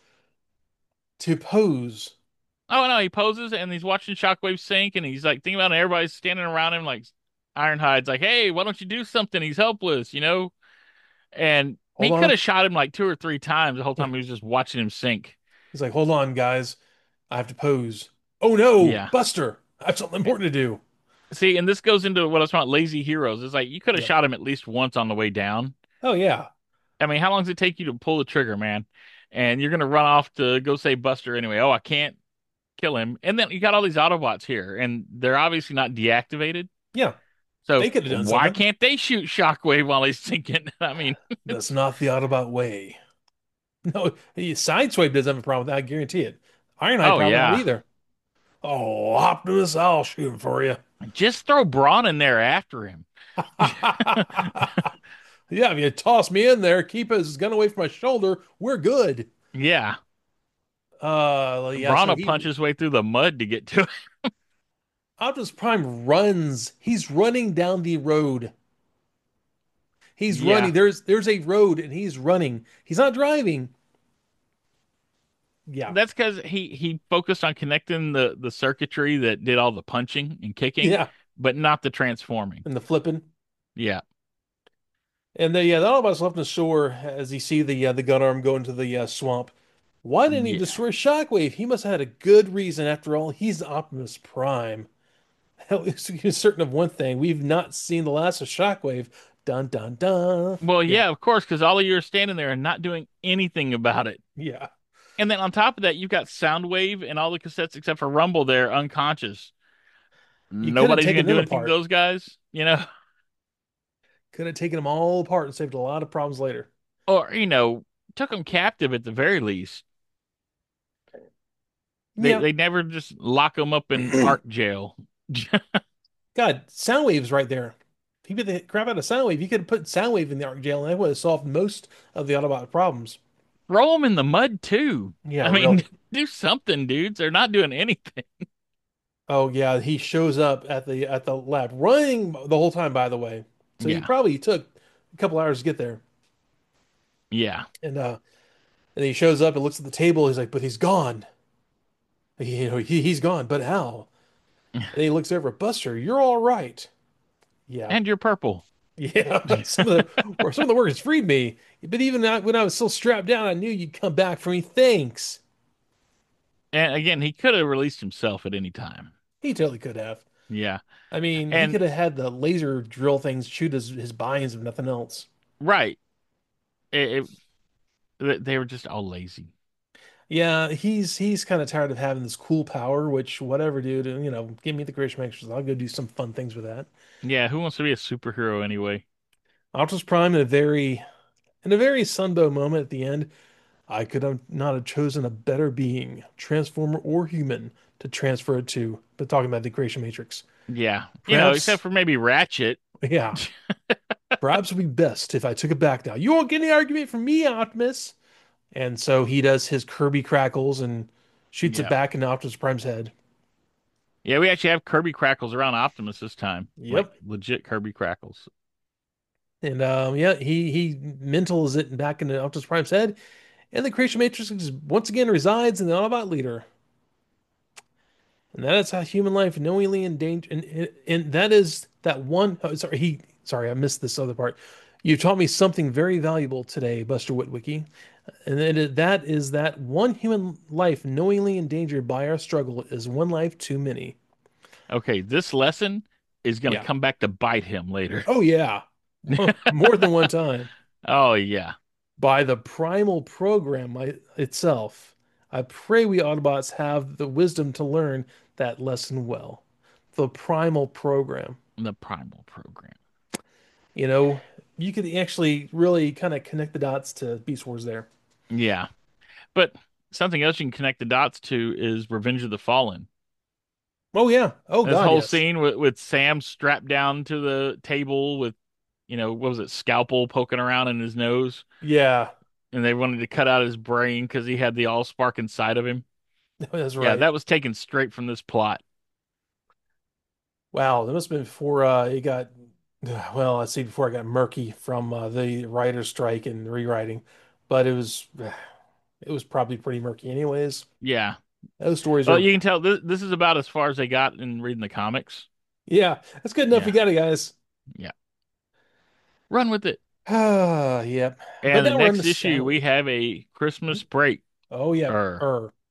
pose. Oh no, he poses and he's watching Shockwave sink, and he's like thinking about it. Everybody's standing around him like Ironhide's like, "Hey, why don't you do something?" He's helpless. And Hold he could on. have shot him like 2 or 3 times the whole Yeah. time he was just watching him sink. He's like, hold on, guys. I have to pose. Oh no, Yeah. Buster. I have something important to do. See, and this goes into what I was talking about lazy heroes. It's like you could have Yep. shot him at least once on the way down. Oh yeah. I mean, how long does it take you to pull the trigger, man? And you're gonna run off to go save Buster anyway. Oh, I can't kill him. And then you got all these Autobots here, and they're obviously not deactivated. Yeah. So They could have done why something. can't they shoot Shockwave while he's sinking? I mean, That's not the Autobot way. No, Sideswipe doesn't have a problem with that. I guarantee it. Ironhide oh probably not yeah, either. Oh, Optimus, I'll shoot him for you. just throw Brawn in there after him. Yeah, if you toss me in there, keep his gun away from my shoulder, we're good. Yeah, Yeah, Brawn so will punch his way through the mud to get to it. Optimus Prime runs. He's running down the road. He's running. Yeah, There's a road and he's running. He's not driving. Yeah. that's because he focused on connecting the circuitry that did all the punching and kicking, Yeah. but not the transforming. And the flipping. Yeah, And the Autobots left on the shore as you see the gun arm go into the swamp. Why didn't he yeah. destroy Shockwave? He must have had a good reason. After all, he's Optimus Prime. Hell, he's certain of one thing. We've not seen the last of Shockwave. Dun dun dun. Well, Yeah. yeah, of course, because all of you are standing there and not doing anything about it. Yeah. And then on top of that, you've got Soundwave and all the cassettes except for Rumble there unconscious. You could have Nobody's gonna taken them do anything to apart. those guys. Could have taken them all apart and saved a lot of problems later. Or took them captive at the very least. They Yeah. they never just lock them up in Ark jail. God, Soundwave's right there. he beat the crap out of Soundwave. You could have put Soundwave in the Arc Jail, and that would have solved most of the Autobot problems. Throw them in the mud too. Yeah, I mean, really. do something, dudes. They're not doing anything. Oh yeah, he shows up at the lab, running the whole time, by the way. So he Yeah. probably took a couple hours to get there. Yeah. And he shows up and looks at the table. He's like, "But he's gone. He's gone. But how?" And he looks over at Buster. "You're all right." Yeah, And you're purple. yeah. Some of the workers freed me, but when I was still strapped down, I knew you'd come back for me. Thanks. And again, he could have released himself at any time. He totally could have. Yeah. I mean, he And could have had the laser drill things shoot his binds if nothing else. right. They were just all lazy. Yeah, he's kind of tired of having this cool power, which whatever, dude. Give me the creation extras. I'll go do some fun things with that. Yeah, who wants to be a superhero anyway? Optimus Prime in a very Sunbow moment at the end. I could have not have chosen a better being, transformer or human, to transfer it to. But talking about the creation matrix, Yeah. Except perhaps, for maybe Ratchet. yeah, perhaps it would be best if I took it back now. You won't get any argument from me, Optimus. And so he does his Kirby crackles and shoots it Yeah. back into Optimus Prime's head. Yeah, we actually have Kirby Crackles around Optimus this time. Like Yep. legit Kirby Crackles. And yeah, he mentals it back into Optimus Prime's head, and the creation matrix once again resides in the Autobot leader. And that is how human life knowingly endangered. And that is that one. Oh, sorry, I missed this other part. You taught me something very valuable today, Buster Witwicky, and that is that one human life knowingly endangered by our struggle is one life too many. Okay, this lesson is going to Yeah. come back to bite him later. Oh yeah, more than one time. Oh, yeah. By the primal program itself. I pray we Autobots have the wisdom to learn that lesson well. The primal program. The Primal Program. You know, you could actually really kind of connect the dots to Beast Wars there. Yeah. But something else you can connect the dots to is Revenge of the Fallen. Oh yeah. Oh This God, whole yes. scene with Sam strapped down to the table with, what was it, scalpel poking around in his nose. Yeah, And they wanted to cut out his brain because he had the Allspark inside of him. that's Yeah, right. that was taken straight from this plot. Wow, that must have been before it got well, let's see, before it got murky from the writer's strike and rewriting. But it was probably pretty murky anyways. Yeah. Those stories Well, are you can tell this is about as far as they got in reading the comics. yeah, that's good enough. We Yeah. got it, guys. Yeah. Run with it. Ah, yep. But And the now we're in the next issue, sound we wave. have a Christmas break. Oh yeah, Er,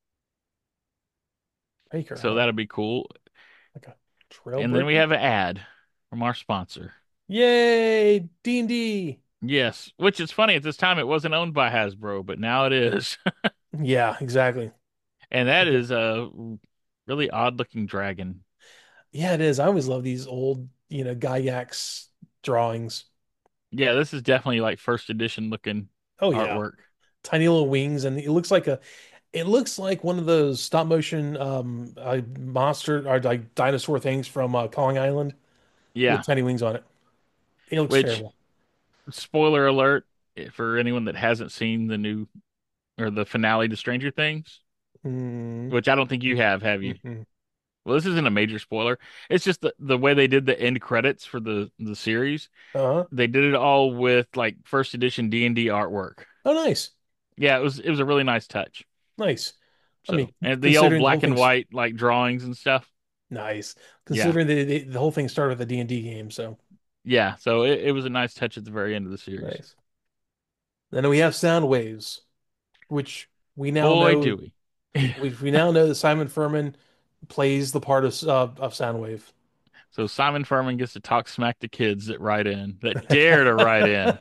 Baker, so huh? that'll be cool. Like a And then we trailbreaker. have an ad from our sponsor. Yay, D&D. Yes, which is funny. At this time, it wasn't owned by Hasbro, but now it is. Yeah, exactly. And that Okay. is a really odd looking dragon. Yeah, it is. I always love these old, Gygax drawings. Yeah, this is definitely like first edition looking Oh yeah, artwork. tiny little wings, and it looks like one of those stop motion monster or like dinosaur things from Kong Island with Yeah, tiny wings on it. It looks which, terrible. spoiler alert, for anyone that hasn't seen the new or the finale to Stranger Things, Mm, which I don't think you have you? mm. Well, this isn't a major spoiler. It's just the way they did the end credits for the series. Uh-huh. They did it all with like first edition D&D artwork. Oh, nice, Yeah, it was a really nice touch. nice. I So, mean, and the old considering the whole black and thing's white like drawings and stuff. nice, Yeah. considering the whole thing started with a D&D game, so Yeah, so it was a nice touch at the very end of the series. nice. Then we have sound waves, which we now Boy, know do we. we now know that Simon Furman plays the part of Soundwave. So Simon Furman gets to talk smack to kids that write in, that dare to write in.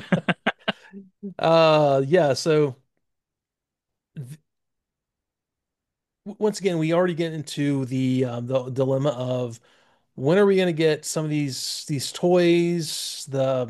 Yeah, so th once again, we already get into the dilemma of when are we going to get some of these toys,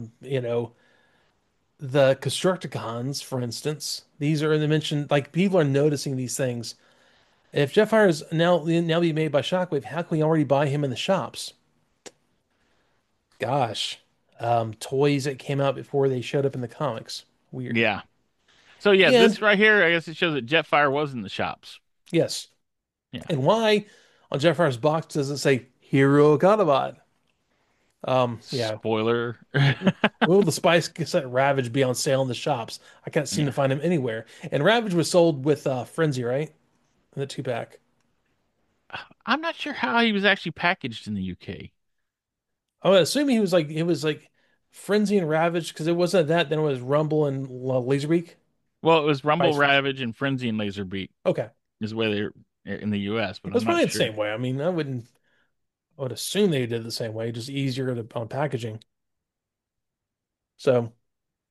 the Constructicons, for instance. These are they mentioned like people are noticing these things. If Jetfire is now be made by Shockwave, how can we already buy him in the shops? Gosh. Toys that came out before they showed up in the comics. Weird. Yeah. So yeah, And this right here, I guess it shows that Jetfire was in the shops. yes. Yeah. And why on Jetfire's box does it say Hero Autobot? Yeah. Spoiler. Will the Spice Cassette Ravage be on sale in the shops? I can't seem to Yeah. find him anywhere. And Ravage was sold with Frenzy, right? In the two pack. I'm not sure how he was actually packaged in the UK. I would assume he was like it was like Frenzy and Ravage because it wasn't that. Then it was Rumble and Laserbeak. Well, it was Rumble, Spice. Ravage, and Frenzy and Laserbeak Okay, is the way they're in the US, but I'm that's not probably the sure. same way. I mean, I would assume they did it the same way, just easier on packaging. So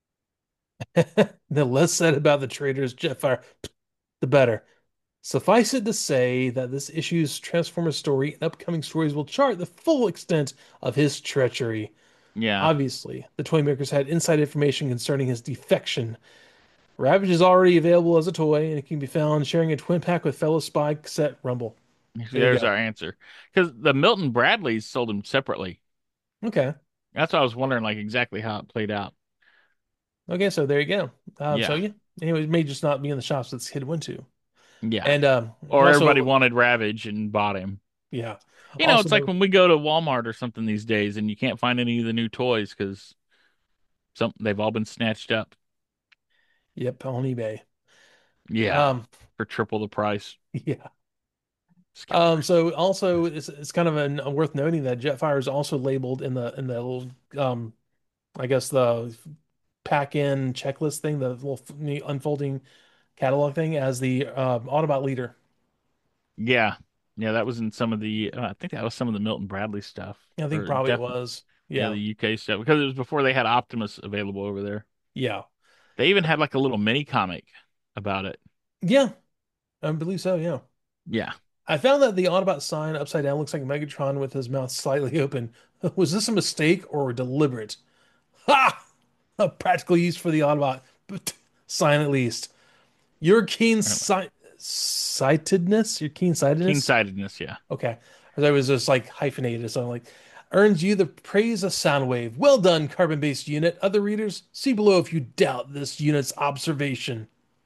the less said about the traders Jetfire, the better. Suffice it to say that this issue's Transformers story and upcoming stories will chart the full extent of his treachery. Yeah. Obviously, the toy makers had inside information concerning his defection. Ravage is already available as a toy, and it can be found sharing a twin pack with fellow Spy Cassette Rumble. There you There's go. our answer. Because the Milton Bradleys sold them separately. Okay. That's why I was wondering like exactly how it played out. Okay, so there you go. So Yeah. yeah. Anyway, it may just not be in the shops that this kid went to. Yeah. And Or everybody also, wanted Ravage and bought him. yeah. You know, Also, it's like when we go to Walmart or something these days and you can't find any of the new toys because they've all been snatched up. yep, on eBay. Yeah. Um, For triple the price. yeah. Scoundrels. So also it's kind of worth noting that Jetfire is also labeled in the little I guess the pack in checklist thing, the little unfolding catalog thing as the Autobot leader. Yeah. Yeah, that was in some of the I think that was some of the Milton Bradley stuff. I think Or probably it definitely was. yeah, Yeah. the UK stuff because it was before they had Optimus available over there. Yeah. They even had like a little mini comic about it. Yeah. I believe so, yeah. Yeah. I found that the Autobot sign upside down looks like Megatron with his mouth slightly open. Was this a mistake or deliberate? Ha! A practical use for the Autobot but sign at least. Your sightedness, your keen-sightedness. Keen-sightedness, yeah. Okay. I thought it was just like hyphenated. So I'm like, earns you the praise of Soundwave. Well done, carbon-based unit. Other readers, see below if you doubt this unit's observation.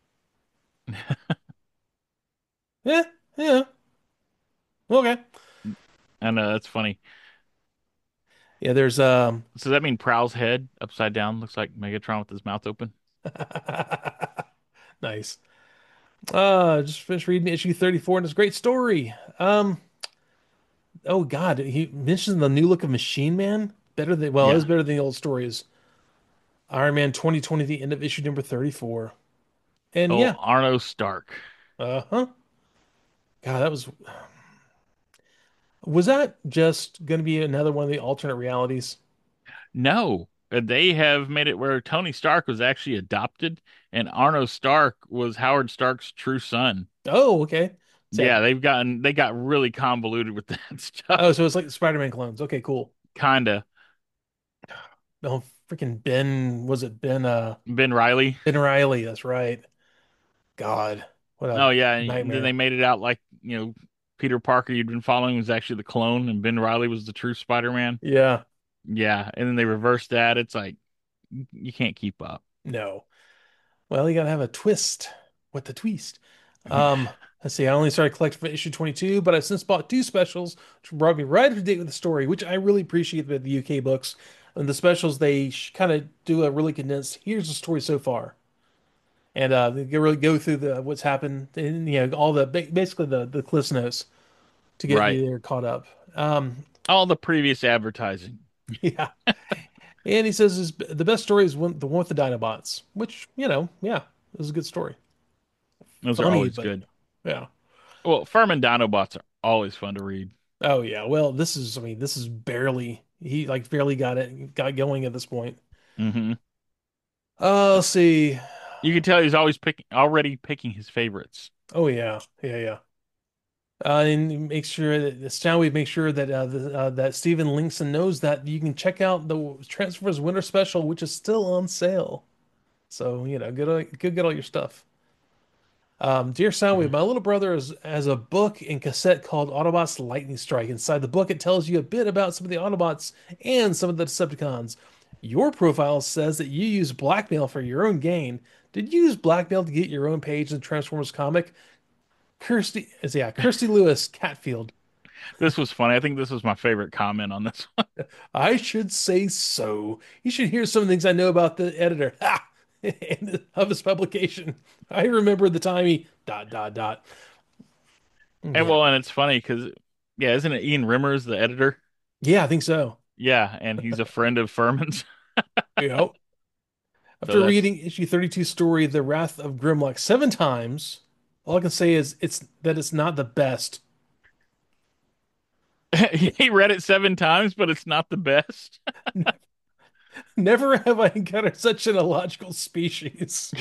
Yeah, yeah. Okay. I know that's funny. Yeah, there's So does that mean Prowl's head upside down looks like Megatron with his mouth open? nice. Just finished reading issue 34 and it's a great story. Oh God, he mentions the new look of Machine Man. Better than well, it is Yeah. better than the old stories. Iron Man 2020, the end of issue number 34. And Oh, yeah, Arno Stark. uh-huh. God, was that just gonna be another one of the alternate realities? No, they have made it where Tony Stark was actually adopted, and Arno Stark was Howard Stark's true son. Oh, okay. Yeah, Sad. they got really convoluted with that stuff. Oh, so it's like the Spider-Man clones. Okay, cool. Kinda. Oh, freaking Ben, was it Ben Riley. Ben Riley? That's right. God, what a Oh yeah, and then they nightmare. made it out like, Peter Parker you'd been following was actually the clone and Ben Riley was the true Spider-Man. Yeah, Yeah, and then they reversed that. It's like you can't keep up. no. Well, you gotta have a twist. What the twist? Um, let's see. I only started collecting for issue 22, but I've since bought two specials, which brought me right up to date with the story, which I really appreciate with the UK books. And the specials, they kind of do a really condensed, here's the story so far. And they can really go through the what's happened and all the basically the Cliff's Notes to get Right. you there caught up. Um, All the previous advertising. yeah. And he says the best story is the one with the Dinobots, which, yeah, it was a good story. Those are Funny, always but good. yeah. Well, Furman Dinobots are always fun to read. Oh yeah. Well, I mean, this is he like barely got going at this point. Hmm Let's see. You can tell he's already picking his favorites. Oh yeah. Yeah, yeah. And make sure that this time we make sure that that Steven Linkson knows that you can check out the Transformers Winter Special, which is still on sale. So, go get all your stuff. Dear Soundwave, my little brother has a book and cassette called Autobots Lightning Strike. Inside the book, it tells you a bit about some of the Autobots and some of the Decepticons. Your profile says that you use blackmail for your own gain. Did you use blackmail to get your own page in the Transformers comic? Kirsty Lewis, Catfield. This was funny. I think this was my favorite comment on this one. I should say so. You should hear some of the things I know about the editor. Ha! Of his publication. I remember the time he dot dot dot. And Yeah. well, and it's funny because, yeah, isn't it Ian Rimmers, the editor? Yeah, I think so. Yeah, and he's a friend of Furman's. Yep. So After that's reading issue 32 story The Wrath of Grimlock 7 times, all I can say is it's not the best. he read it 7 times, but it's not the best. Never have I encountered such an illogical species.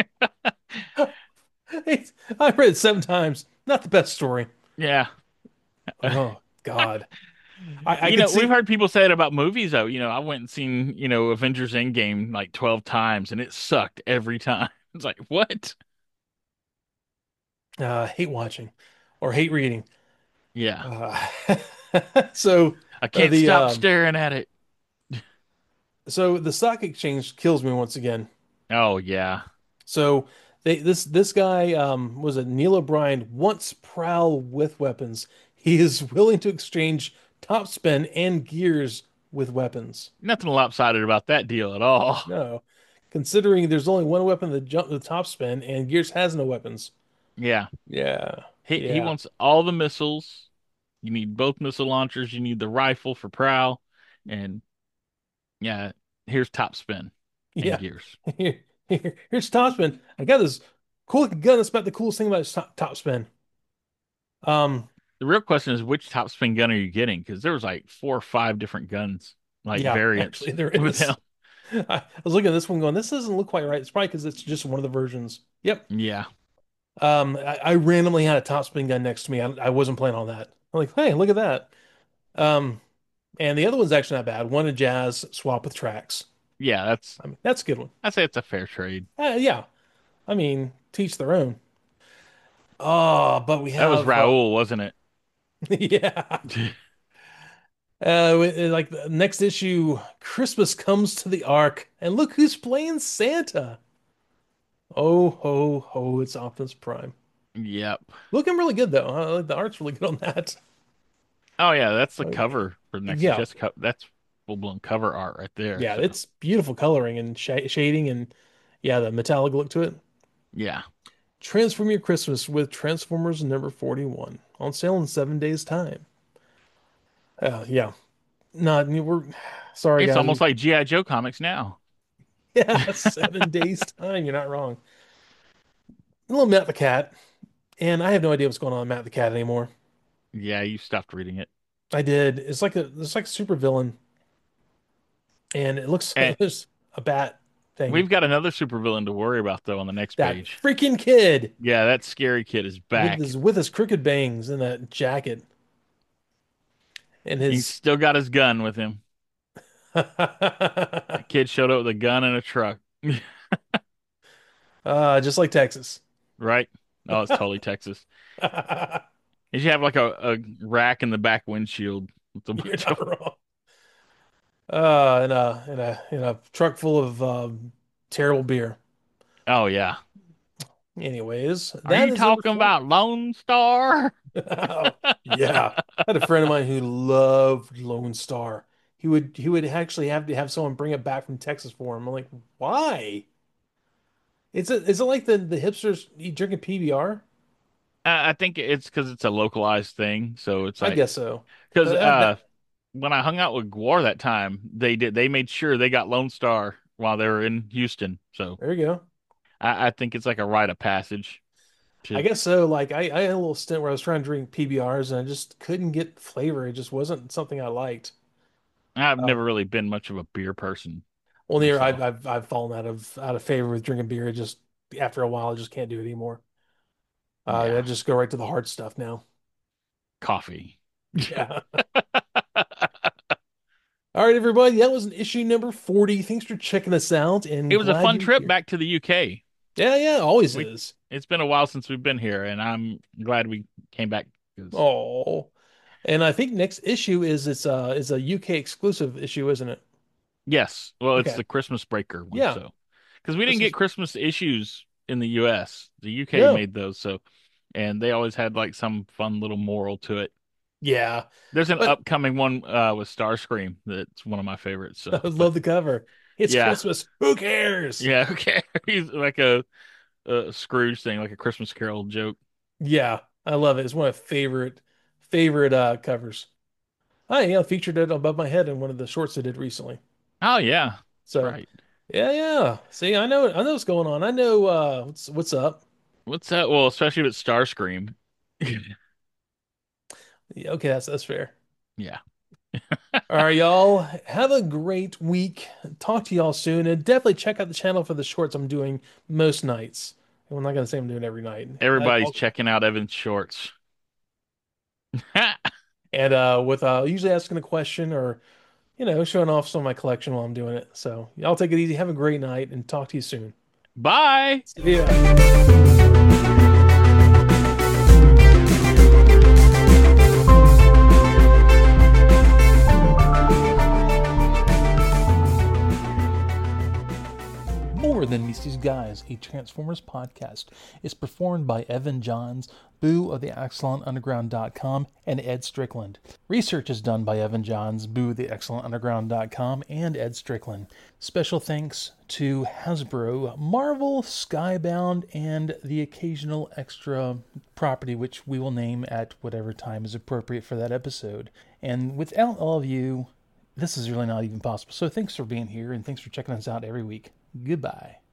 I read it 7 times. Not the best story. Yeah. Oh God. I You could know, we've see heard people say it about movies though. You know, I went and seen, Avengers Endgame like 12 times and it sucked every time. It's like, what? hate watching or hate reading. Yeah. Uh, so I uh, can't the stop um staring at it. so the stock exchange kills me once again. Oh, yeah. So this guy was a Neil O'Brien once prowl with weapons. He is willing to exchange topspin and gears with weapons. Nothing lopsided about that deal at all. No, considering there's only one weapon that jump the topspin and Gears has no weapons. Yeah. Yeah, He yeah, wants all the missiles. You need both missile launchers. You need the rifle for Prowl. And yeah, here's top spin and yeah. gears. Here's topspin. I got this cool gun. That's about the coolest thing about topspin. Um, The real question is which top spin gun are you getting? Because there was like 4 or 5 different guns, like yeah, variants actually there with him. is. I was looking at this one going, this doesn't look quite right. It's probably because it's just one of the versions. Yep. Yeah. I randomly had a top spin gun next to me. I wasn't planning on that. I'm like, hey, look at that. Um, and the other one's actually not bad. One a jazz swap with tracks. Yeah, I mean, that's a good one. I'd say it's a fair trade. Yeah. I mean, teach their own. Oh, but we That was have, Raul, wasn't it? yeah. Like the next issue, Christmas comes to the Ark, and look who's playing Santa. Oh ho ho! It's Optimus Prime. Yep. Looking really good though. The art's really good on that. Oh yeah, that's the Uh, cover for Nexus. yeah, That's full blown cover art right there. yeah, So it's beautiful coloring and shading, and yeah, the metallic look to it. yeah, Transform your Christmas with Transformers number 41 on sale in 7 days' time. Yeah, no, we're sorry it's guys. almost like GI Joe comics now. Yeah, 7 days' time. You're not wrong. A little Matt the Cat, and I have no idea what's going on with Matt the Cat anymore. Yeah, you stopped reading it. I did. It's like a super villain, and it looks And like there's a bat thing. we've got another supervillain to worry about though on the next That page. freaking kid Yeah, that scary kid is back. with his crooked bangs and that jacket and He's his still got his gun with him. That kid showed up with a gun and a truck. just like Texas. Right? Oh, it's totally Texas. He should have like a rack in the back windshield with a You're bunch not of. wrong. In a truck full of terrible beer. Oh yeah. Anyways, Are that you is number talking 4. about Lone Star? Oh, yeah. I had a friend of mine who loved Lone Star. He would actually have to have someone bring it back from Texas for him. I'm like, why? Is it like the hipsters eat drinking PBR? I think it's because it's a localized thing. So it's I like guess so. because That when I hung out with Gwar that time, they made sure they got Lone Star while they were in Houston. So there you go. I think it's like a rite of passage I to. guess so. Like I had a little stint where I was trying to drink PBRs and I just couldn't get flavor. It just wasn't something I liked. I've Um, never really been much of a beer person Well, near I've myself. I've I've fallen out of favor with drinking beer. Just after a while, I just can't do it anymore. I Yeah, just go right to the hard stuff now. coffee. Yeah. All right, everybody. That was an issue number 40. Thanks for checking us out It and was a glad fun you're trip here. back to the UK. Yeah, yeah, always We is. It's been a while since we've been here, and I'm glad we came back. 'Cause Oh. And I think next issue is a UK exclusive issue, isn't it? yes, well, it's Okay. the Christmas breaker one, Yeah. so because we didn't get Christmas. Christmas issues in the U.S., the UK No. made those, so and they always had like some fun little moral to it. Yeah. There's an But upcoming one with Starscream that's one of my favorites. So, I but love the cover. It's yeah, Christmas. Who cares? yeah, okay. He's like a Scrooge thing, like a Christmas Carol joke. Yeah. I love it. It's one of my favorite covers. I featured it above my head in one of the shorts I did recently. Oh yeah, that's So right. yeah, yeah. See, I know what's going on. I know what's up. What's that? Well, especially with Starscream. Yeah, okay, that's fair. Yeah. All right, y'all. Have a great week. Talk to y'all soon, and definitely check out the channel for the shorts I'm doing most nights. I'm not gonna say I'm doing every night. Everybody's checking out Evan's shorts. And with usually asking a question or showing off some of my collection while I'm doing it. So y'all take it easy. Have a great night, and talk to you soon. Bye. See ya. More Than Misty's Guys, a Transformers podcast, is performed by Evan Johns, Boo of the AxelonUnderground.com, and Ed Strickland. Research is done by Evan Johns, Boo of the AxelonUnderground.com, and Ed Strickland. Special thanks to Hasbro, Marvel, Skybound, and the occasional extra property which we will name at whatever time is appropriate for that episode. And without all of you, this is really not even possible. So thanks for being here, and thanks for checking us out every week. Goodbye.